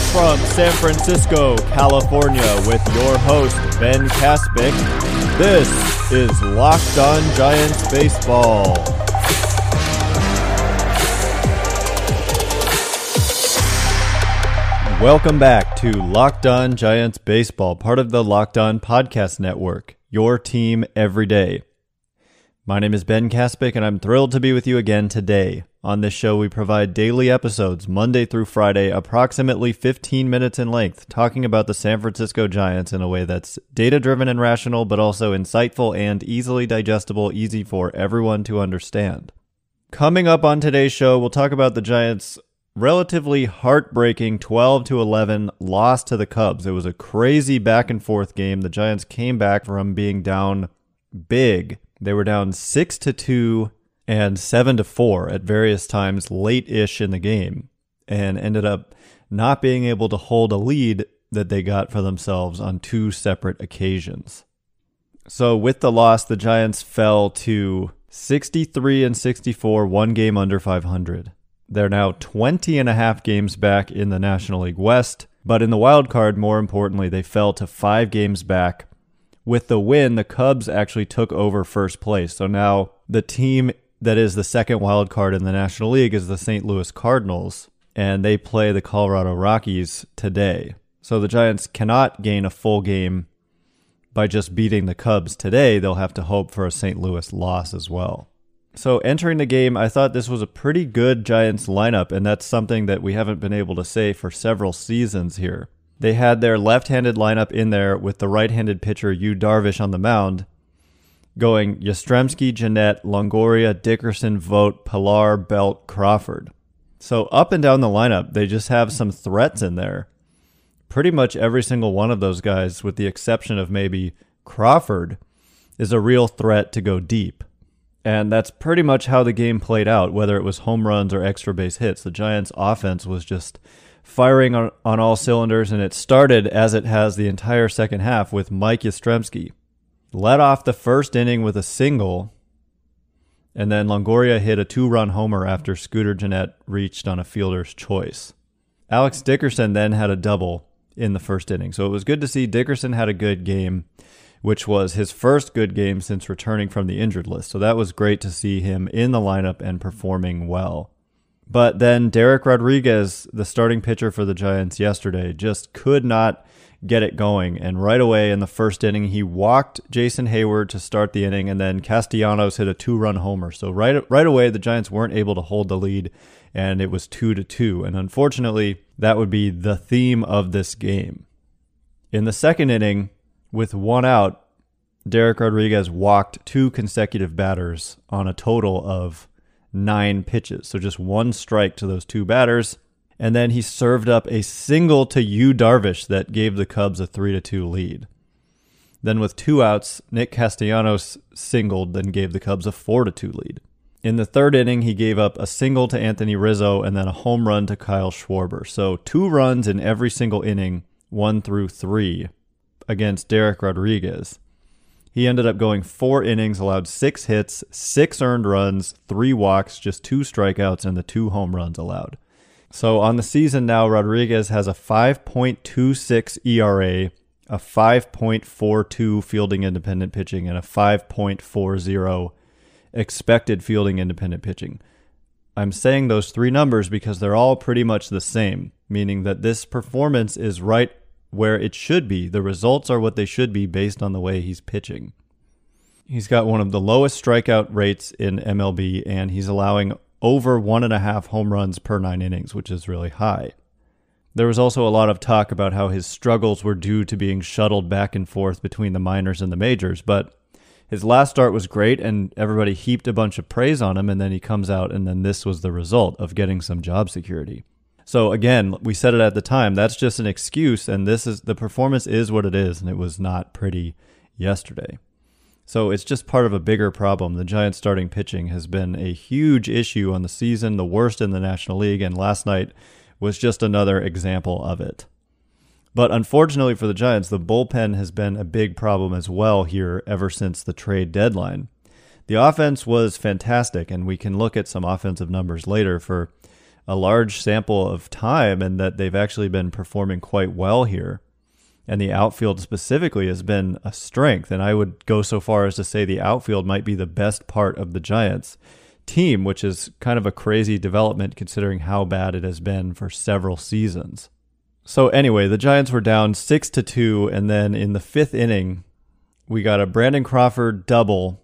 from San Francisco, California, with your host, Ben Kaspick. This is Locked On Giants Baseball. Welcome back to Locked On Giants Baseball, part of the Locked On Podcast Network, your team every day. My name is Ben Kaspick, and I'm thrilled to be with you again today. On this show, we provide daily episodes, Monday through Friday, approximately 15 minutes in length, talking about the San Francisco Giants in a way that's data-driven and rational, but also insightful and easily digestible, easy for everyone to understand. Coming up on today's show, we'll talk about the Giants' relatively heartbreaking 12-11 loss to the Cubs. It was a crazy back-and-forth game. The Giants came back from being down big. They were down 6-2 and 7-4 at various times late-ish in the game, and ended up not being able to hold a lead that they got for themselves on two separate occasions. So with the loss, the Giants fell to 63-64, one game under 500. They're now 20.5 games back in the National League West, but in the wild card, more importantly, they fell to 5 games back. With the win, the Cubs actually took over first place. So now the team that is the second wild card in the National League is the St. Louis Cardinals, and they play the Colorado Rockies today. So the Giants cannot gain a full game by just beating the Cubs today. They'll have to hope for a St. Louis loss as well. So entering the game, I thought this was a pretty good Giants lineup, and that's something that we haven't been able to say for several seasons here. They had their left-handed lineup in there with the right-handed pitcher Yu Darvish on the mound, going Yastrzemski, Gennett, Longoria, Dickerson, Vogt, Pilar, Belt, Crawford. So up and down the lineup, they just have some threats in there. Pretty much every single one of those guys, with the exception of maybe Crawford, is a real threat to go deep. And that's pretty much how the game played out, whether it was home runs or extra base hits. The Giants' offense was just firing on all cylinders, and it started, as it has the entire second half, with Mike Yastrzemski. Led off the first inning with a single, and then Longoria hit a 2-run homer after Scooter Gennett reached on a fielder's choice. Alex Dickerson then had a double in the first inning, so it was good to see Dickerson had a good game, which was his first good game since returning from the injured list. So that was great to see him in the lineup and performing well. But then Derek Rodriguez, the starting pitcher for the Giants yesterday, just could not get it going. And right away in the first inning, he walked Jason Hayward to start the inning, and then Castellanos hit a 2-run homer. So right away, the Giants weren't able to hold the lead, and it was 2-2. And unfortunately, that would be the theme of this game. In the second inning, with one out, Derek Rodriguez walked 2 consecutive batters on a total of 9 pitches. So just 1 strike to those 2 batters. And then he served up a single to Yu Darvish that gave the Cubs a 3-2 lead. Then with 2 outs, Nick Castellanos singled, then gave the Cubs a 4-2 lead. In the third inning, he gave up a single to Anthony Rizzo and then a home run to Kyle Schwarber. So 2 runs in every single inning, 1 through 3, against Derek Rodriguez. He ended up going 4 innings, allowed 6 hits, 6 earned runs, 3 walks, just 2 strikeouts, and the 2 home runs allowed. So on the season now, Rodriguez has a 5.26 ERA, a 5.42 fielding independent pitching, and a 5.40 expected fielding independent pitching. I'm saying those 3 numbers because they're all pretty much the same, meaning that this performance is right where it should be. The results are what they should be based on the way he's pitching. He's got one of the lowest strikeout rates in MLB, and he's allowing over 1.5 home runs per 9 innings, which is really high. There was also a lot of talk about how his struggles were due to being shuttled back and forth between the minors and the majors, but his last start was great, and everybody heaped a bunch of praise on him, and then he comes out, and then this was the result of getting some job security. So again, we said it at the time, that's just an excuse, and the performance is what it is, and it was not pretty yesterday. So it's just part of a bigger problem. The Giants' starting pitching has been a huge issue on the season, the worst in the National League, and last night was just another example of it. But unfortunately for the Giants, the bullpen has been a big problem as well here ever since the trade deadline. The offense was fantastic, and we can look at some offensive numbers later for a large sample of time and that they've actually been performing quite well here. And the outfield specifically has been a strength. And I would go so far as to say the outfield might be the best part of the Giants team, which is kind of a crazy development considering how bad it has been for several seasons. So anyway, the Giants were down 6-2, and then in the 5th inning, we got a Brandon Crawford double,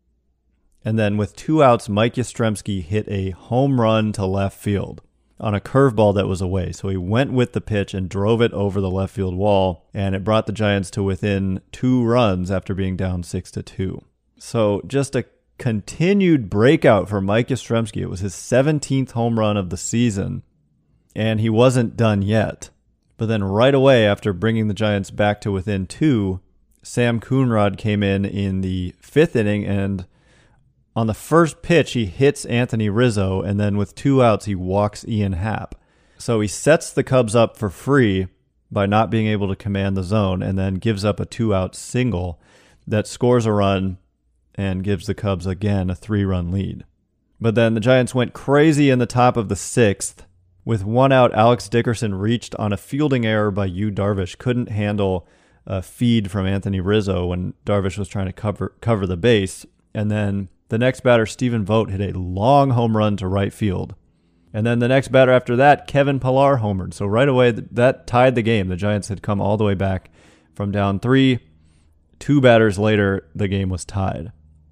and then with 2 outs, Mike Yastrzemski hit a home run to left field on a curveball that was away. So he went with the pitch and drove it over the left field wall, and it brought the Giants to within 2 runs after being down 6-2. So just a continued breakout for Mike Yastrzemski. It was his 17th home run of the season, and he wasn't done yet. But then right away after bringing the Giants back to within 2, Sam Coonrod came in the 5th inning, and on the first pitch, he hits Anthony Rizzo, and then with 2 outs, he walks Ian Happ. So he sets the Cubs up for free by not being able to command the zone, and then gives up a 2-out single that scores a run and gives the Cubs again a 3-run lead. But then the Giants went crazy in the top of the 6th. With 1 out, Alex Dickerson reached on a fielding error by Yu Darvish, couldn't handle a feed from Anthony Rizzo when Darvish was trying to cover the base. And then the next batter, Stephen Vogt, hit a long home run to right field. And then the next batter after that, Kevin Pillar homered. So right away, that tied the game. The Giants had come all the way back from down 3. 2 batters later, the game was tied.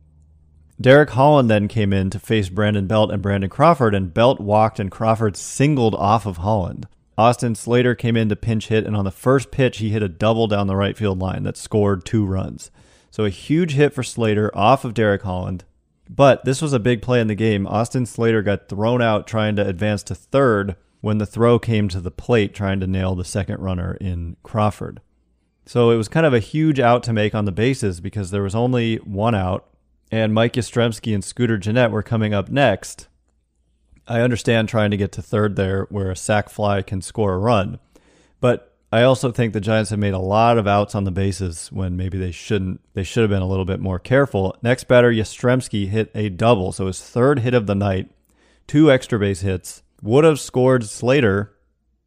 Derek Holland then came in to face Brandon Belt and Brandon Crawford, and Belt walked and Crawford singled off of Holland. Austin Slater came in to pinch hit, and on the first pitch, he hit a double down the right field line that scored 2 runs. So a huge hit for Slater off of Derek Holland. But this was a big play in the game. Austin Slater got thrown out trying to advance to third when the throw came to the plate trying to nail the second runner in Crawford. So it was kind of a huge out to make on the bases because there was only 1 out, and Mike Yastrzemski and Scooter Gennett were coming up next. I understand trying to get to third there where a sac fly can score a run, but I also think the Giants have made a lot of outs on the bases when maybe they shouldn't. They should have been a little bit more careful. Next batter, Yastrzemski hit a double, so his 3rd hit of the night, 2 extra base hits. Would have scored Slater,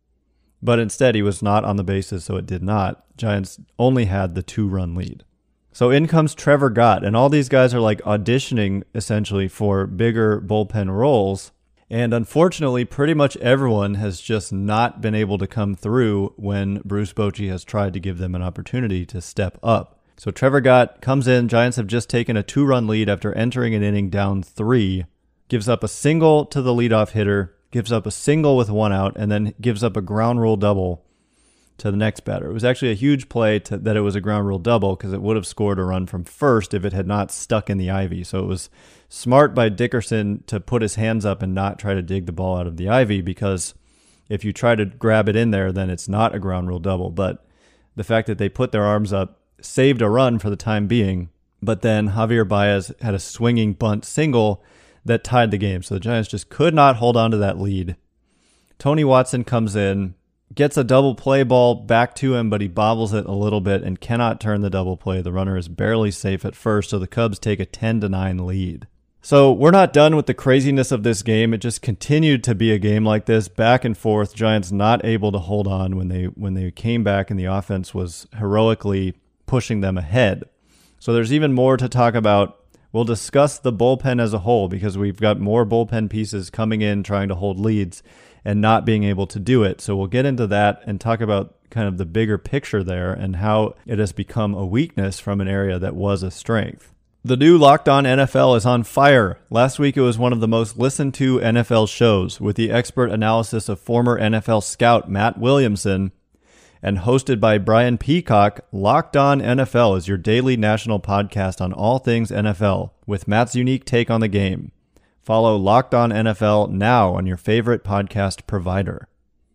but instead he was not on the bases, so it did not. Giants only had the 2-run lead. So in comes Trevor Gott, and all these guys are like auditioning essentially for bigger bullpen roles. And unfortunately, pretty much everyone has just not been able to come through when Bruce Bochy has tried to give them an opportunity to step up. So Trevor Gott comes in. Giants have just taken a 2-run lead after entering an inning down 3. Gives up a single to the leadoff hitter, gives up a single with 1 out, and then gives up a ground rule double to the next batter. It was actually a huge play that it was a ground rule double because it would have scored a run from first if it had not stuck in the ivy. So it was smart by Dickerson to put his hands up and not try to dig the ball out of the ivy, because if you try to grab it in there, then it's not a ground rule double. But the fact that they put their arms up saved a run for the time being. But then Javier Baez had a swinging bunt single that tied the game. So the Giants just could not hold on to that lead. Tony Watson comes in, gets a double play ball back to him, but he bobbles it a little bit and cannot turn the double play. The runner is barely safe at first, so the Cubs take a 10-9 lead. So we're not done with the craziness of this game. It just continued to be a game like this, back and forth. Giants not able to hold on when they came back and the offense was heroically pushing them ahead. So there's even more to talk about. We'll discuss the bullpen as a whole because we've got more bullpen pieces coming in trying to hold leads and not being able to do it. So we'll get into that and talk about kind of the bigger picture there and how it has become a weakness from an area that was a strength. The new Locked On NFL is on fire. Last week it was one of the most listened to NFL shows with the expert analysis of former NFL scout Matt Williamson, and hosted by Brian Peacock. Locked On NFL is your daily national podcast on all things NFL with Matt's unique take on the game. Follow Locked On NFL now on your favorite podcast provider.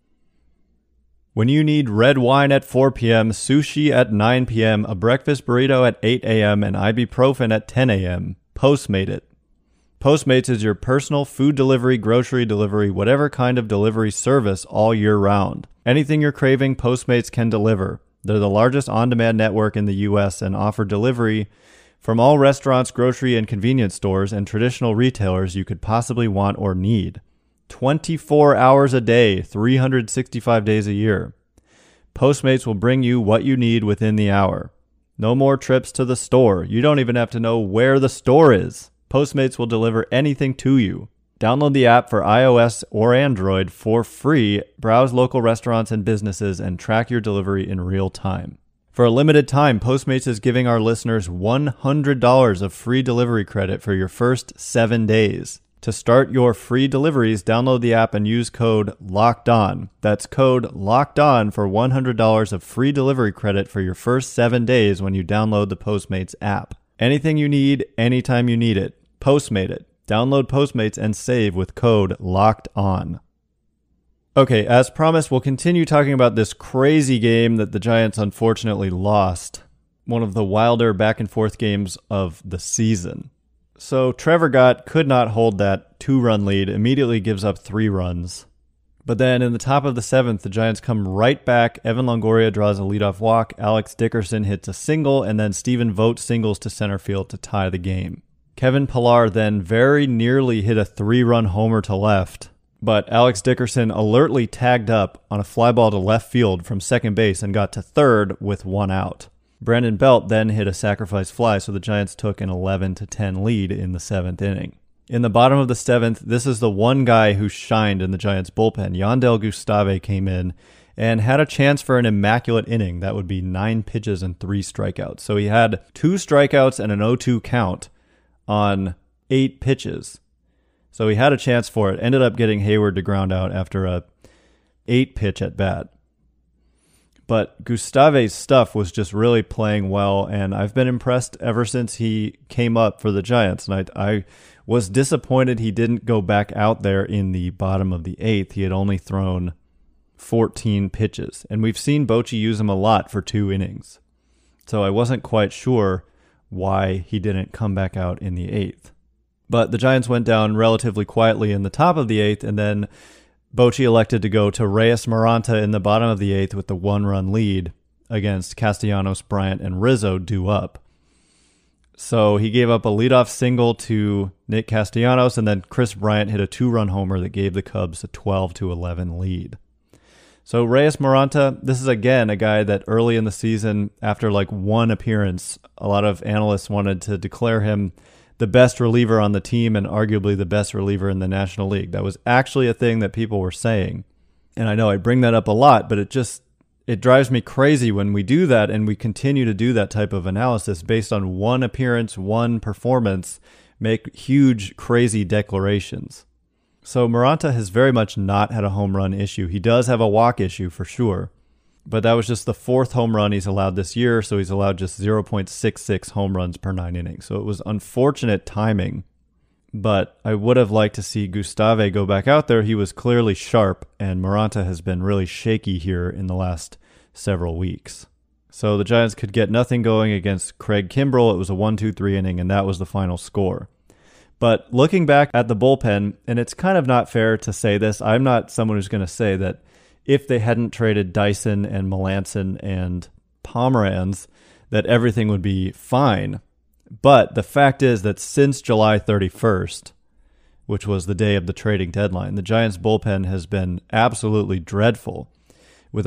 When you need red wine at 4 p.m., sushi at 9 p.m., a breakfast burrito at 8 a.m., and ibuprofen at 10 a.m., Postmate it. Postmates is your personal food delivery, grocery delivery, whatever kind of delivery service all year round. Anything you're craving, Postmates can deliver. They're the largest on-demand network in the U.S. and offer delivery from all restaurants, grocery and convenience stores, and traditional retailers you could possibly want or need. 24 hours a day, 365 days a year. Postmates will bring you what you need within the hour. No more trips to the store. You don't even have to know where the store is. Postmates will deliver anything to you. Download the app for iOS or Android for free, browse local restaurants and businesses, and track your delivery in real time. For a limited time, Postmates is giving our listeners $100 of free delivery credit for your first 7 days. To start your free deliveries, download the app and use code LOCKEDON. That's code LOCKEDON for $100 of free delivery credit for your first 7 days when you download the Postmates app. Anything you need, anytime you need it. Postmate it. Download Postmates and save with code LOCKEDON. Okay, as promised, we'll continue talking about this crazy game that the Giants unfortunately lost. One of the wilder back-and-forth games of the season. So Trevor Gott could not hold that 2-run lead, immediately gives up 3 runs. But then in the top of the 7th, the Giants come right back. Evan Longoria draws a leadoff walk. Alex Dickerson hits a single, and then Stephen Vogt singles to center field to tie the game. Kevin Pillar then very nearly hit a 3-run homer to left, but Alex Dickerson alertly tagged up on a fly ball to left field from second base and got to third with 1 out. Brandon Belt then hit a sacrifice fly, so the Giants took an 11-10 lead in the 7th inning. In the bottom of the 7th, this is the one guy who shined in the Giants' bullpen. Yandel Gustave came in and had a chance for an immaculate inning. That would be 9 pitches and 3 strikeouts. So he had 2 strikeouts and an 0-2 count on 8 pitches. So he had a chance for it. Ended up getting Hayward to ground out after a 8-pitch at bat. But Gustave's stuff was just really playing well, and I've been impressed ever since he came up for the Giants. And I was disappointed he didn't go back out there in the bottom of the 8th. He had only thrown 14 pitches, and we've seen Bochy use him a lot for 2 innings. So I wasn't quite sure why he didn't come back out in the 8th. But the Giants went down relatively quietly in the top of the 8th, and then Bochy elected to go to Reyes Maranta in the bottom of the 8th with the 1-run lead against Castellanos, Bryant, and Rizzo due up. So he gave up a leadoff single to Nick Castellanos, and then Chris Bryant hit a 2-run homer that gave the Cubs a 12-11 lead. So Reyes Maranta, this is again a guy that early in the season, after like 1 appearance, a lot of analysts wanted to declare him the best reliever on the team and arguably the best reliever in the National League. That was actually a thing that people were saying. And I know I bring that up a lot, but it drives me crazy when we do that and we continue to do that type of analysis based on 1 appearance, 1 performance, make huge, crazy declarations. So Maranta has very much not had a home run issue. He does have a walk issue for sure, but that was just the 4th home run he's allowed this year, so he's allowed just 0.66 home runs per 9 innings. So it was unfortunate timing, but I would have liked to see Gustave go back out there. He was clearly sharp, and Maranta has been really shaky here in the last several weeks. So the Giants could get nothing going against Craig Kimbrell. It was a 1-2-3 inning, and that was the final score. But looking back at the bullpen, and it's kind of not fair to say this, I'm not someone who's going to say that if they hadn't traded Dyson and Melanson and Pomeranz, that everything would be fine. But the fact is that since July 31st, which was the day of the trading deadline, the Giants' bullpen has been absolutely dreadful, with a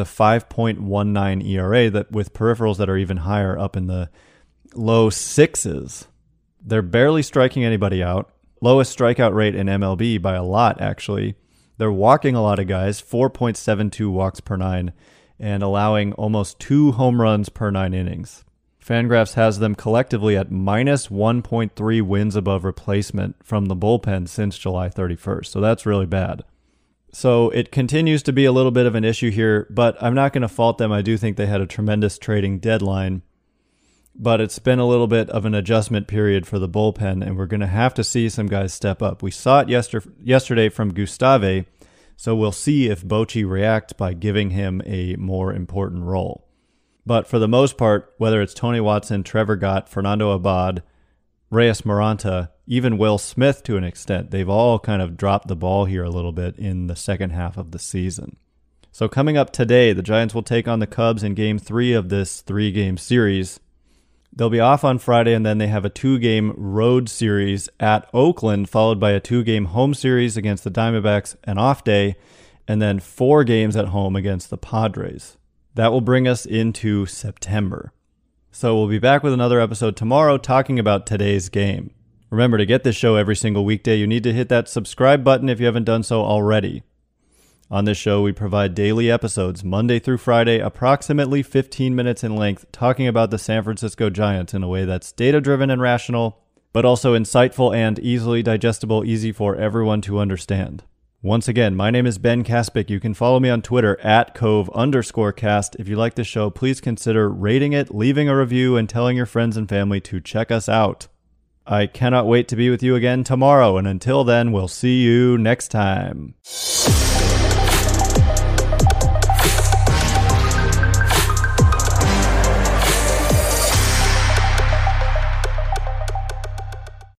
5.19 ERA that with peripherals that are even higher, up in the low 6s. They're barely striking anybody out. Lowest strikeout rate in MLB by a lot, actually. They're walking a lot of guys, 4.72 walks per 9, and allowing almost 2 home runs per 9 innings. Fangraphs has them collectively at minus 1.3 wins above replacement from the bullpen since July 31st, so that's really bad. So it continues to be a little bit of an issue here, but I'm not going to fault them. I do think they had a tremendous trading deadline, but it's been a little bit of an adjustment period for the bullpen, and we're going to have to see some guys step up. We saw it yesterday from Gustave, so we'll see if Bochy reacts by giving him a more important role. But for the most part, whether it's Tony Watson, Trevor Gott, Fernando Abad, Reyes Maranta, even Will Smith to an extent, they've all kind of dropped the ball here a little bit in the second half of the season. So coming up today, the Giants will take on the Cubs in Game 3 of this 3-game series. They'll be off on Friday, and then they have a 2-game road series at Oakland, followed by a 2-game home series against the Diamondbacks, an off day, and then 4 games at home against the Padres. That will bring us into September. So we'll be back with another episode tomorrow talking about today's game. Remember, to get this show every single weekday, you need to hit that subscribe button if you haven't done so already. On this show, we provide daily episodes, Monday through Friday, approximately 15 minutes in length, talking about the San Francisco Giants in a way that's data-driven and rational, but also insightful and easily digestible, easy for everyone to understand. Once again, my name is Ben Kaspick. You can follow me on Twitter at @Cove_cast. If you like this show, please consider rating it, leaving a review, and telling your friends and family to check us out. I cannot wait to be with you again tomorrow, and until then, we'll see you next time.